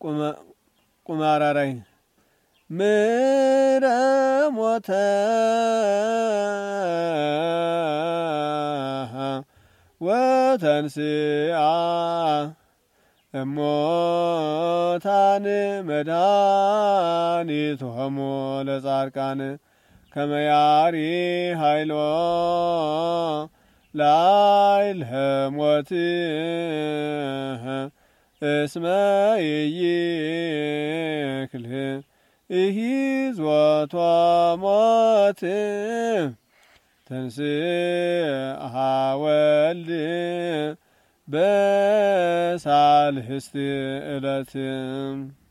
ቁማራራይ ምረሞተ ወተንስአ እሞታን መድኃኒቶሙ ለጻድቃን ከመያሪ ኃይሎ ላይለ ሞት እስመ ይይክል ኢሂዞቶ ሞት ተንሥአ ወልድ በሳልስት ዕለት